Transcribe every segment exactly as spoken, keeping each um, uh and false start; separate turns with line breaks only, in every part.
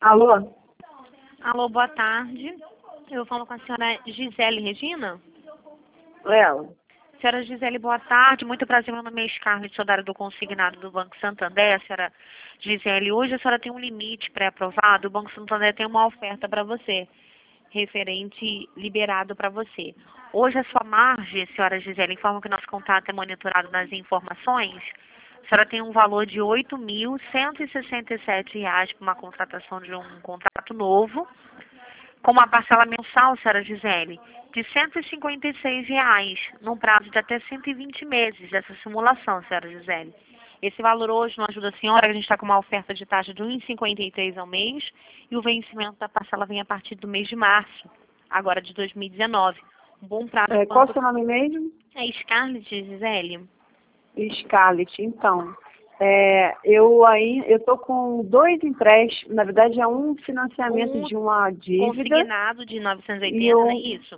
Alô?
Alô, boa tarde. Eu falo com a senhora Gisele Regina.
Ela.
Senhora Gisele, boa tarde. Muito prazer, meu nome é Scarlett, sou da área do consignado do Banco Santander. Senhora Gisele, hoje a senhora tem um limite pré-aprovado. O Banco Santander tem uma oferta para você, referente liberado para você. Hoje a sua margem, senhora Gisele, informa que nosso contato é monitorado nas informações. A senhora tem um valor de oito mil cento e sessenta e sete reais para uma contratação de um contrato novo, com uma parcela mensal, senhora Gisele, de cento e cinquenta e seis reais, num prazo de até cento e vinte meses dessa simulação, senhora Gisele. Esse valor hoje não ajuda a senhora, a gente está com uma oferta de taxa de um vírgula cinquenta e três ao mês, e o vencimento da parcela vem a partir do mês de março, agora de dois mil e dezenove. Um bom prazo.
É, qual o seu nome mesmo?
É Scarlett, Gisele?
Scarlett, então. É, eu aí, eu tô com dois empréstimos, na verdade é um financiamento
Um
de uma dívida.
Consignado de novecentos e oitenta,
e,
não
um,
é isso?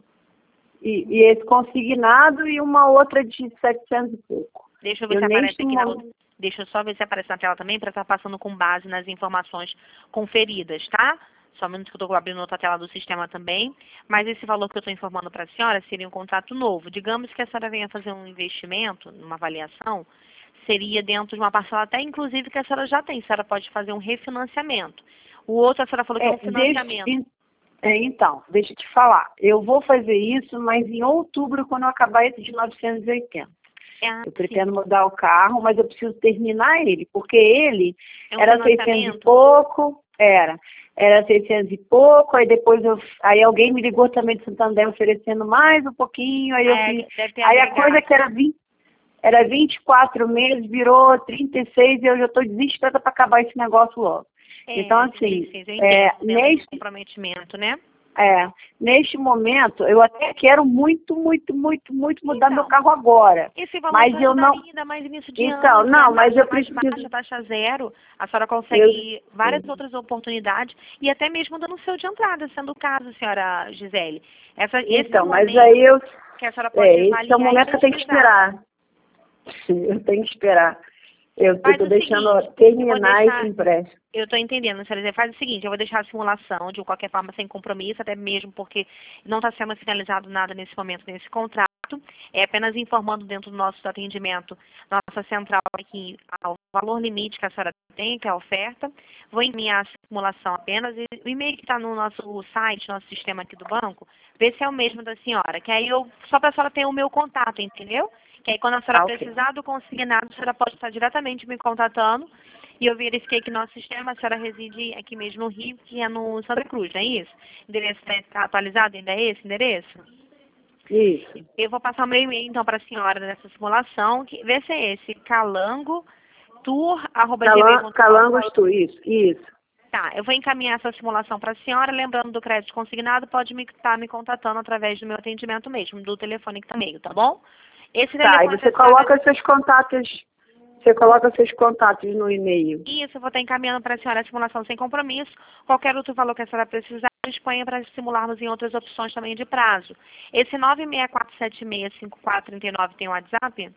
e, e esse consignado e uma outra de setecentos e pouco.
Deixa eu ver
eu
se aparece aqui na
momento...
outra. Deixa eu só ver se aparece na tela também, para estar passando com base nas informações conferidas, tá? Só um minuto que eu estou abrindo outra tela do sistema também. Mas esse valor que eu estou informando para a senhora seria um contrato novo. Digamos que a senhora venha fazer um investimento, uma avaliação, seria dentro de uma parcela até, inclusive, que a senhora já tem. A senhora pode fazer um refinanciamento. O outro, a senhora falou que é um
É,
financiamento.
deixa, é, então, deixa eu te falar. Eu vou fazer isso, mas em outubro, quando eu acabar esse de novecentos e oitenta.
Ah,
Eu pretendo
sim.
mudar o carro, mas eu preciso terminar ele, porque ele
É um
era seiscentos e
financiamento?
pouco, era, era seiscentos e pouco, aí depois eu, aí alguém me ligou também de Santander oferecendo mais um pouquinho, aí eu
É,
fiz,
deve ter
aí a
agregado.
coisa que era vinte, era vinte e quatro meses, virou trinta e seis e eu já estou desesperada para acabar esse negócio logo.
É,
Então, assim,
sim, sim, eu
é,
entendo, dentro do
neste,
comprometimento, né?
é, neste momento, eu até quero muito, muito, muito, muito mudar
Então,
meu carro agora.
Esse valor
Mas
te
eu não.
ajudaria ainda mais início de
Então,
ano, que é a
não, mas
taxa
eu
mais
preciso.
baixa, taxa zero. A senhora
Eu,
consegue várias outras oportunidades e até mesmo dando o seu de entrada, sendo o caso, senhora Gisele. Essa, esse é
então,
o
mas
momento
aí eu.
que a senhora pode
É, esse é o
avaliar e
momento que eu tenho que
pesquisar.
esperar. Eu tenho que esperar. Eu
Faz
estou
o
deixando
seguinte, eu vou
terminar esse
deixar,
empréstimo.
eu estou entendendo, senhora Gisele, faz o seguinte, eu vou deixar a simulação, de qualquer forma, sem compromisso, até mesmo porque não está sendo finalizado nada nesse momento, nesse contrato. É apenas informando dentro do nosso atendimento, nossa central aqui, o valor limite que a senhora tem, que é a oferta. Vou encaminhar a simulação apenas, e o e-mail que está no nosso site, nosso sistema aqui do banco, ver se é o mesmo da senhora, que aí eu, só para a senhora ter o meu contato, entendeu? Que aí quando a senhora
Ah, ok.
precisar do consignado, a senhora pode estar diretamente me contatando. E eu verifiquei que nosso sistema, a senhora reside aqui mesmo no Rio, que é no Santa Cruz, não é isso? O endereço está atualizado, ainda é esse endereço?
Isso.
Eu vou passar o meu e-mail, então, para a senhora nessa simulação, que, vê se é esse, calango tour arroba gmail
Calan,
ponto com.
calangos tu, isso, isso.
Tá, eu vou encaminhar essa simulação para a senhora, lembrando do crédito consignado, pode me estar me contatando através do meu atendimento mesmo, do telefone que tá meio, tá bom? Esse
Tá, e
telefone que
você
a senhora...
coloca seus contatos, você coloca seus contatos no e-mail.
Isso, eu vou estar encaminhando para a senhora a simulação sem compromisso. Qualquer outro valor que a senhora precisar, disponha para simularmos em outras opções também de prazo. Esse nove seis quatro sete seis cinco quatro três nove tem o WhatsApp?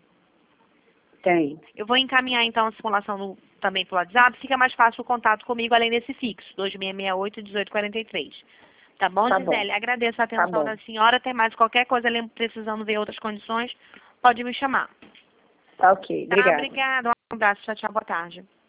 Tem.
Eu vou encaminhar então a simulação no, também pelo WhatsApp, fica mais fácil o contato comigo além desse fixo, dois seis seis oito, um oito quatro três. Tá bom,
Tá
Gisele?
bom,
Agradeço a
tá
atenção
bom.
da senhora. Tem mais qualquer coisa, lembro, precisando ver outras condições, pode me chamar.
Tá ok,
Tá?
obrigada.
Obrigada. Um abraço. Tchau, tchau. Boa tarde.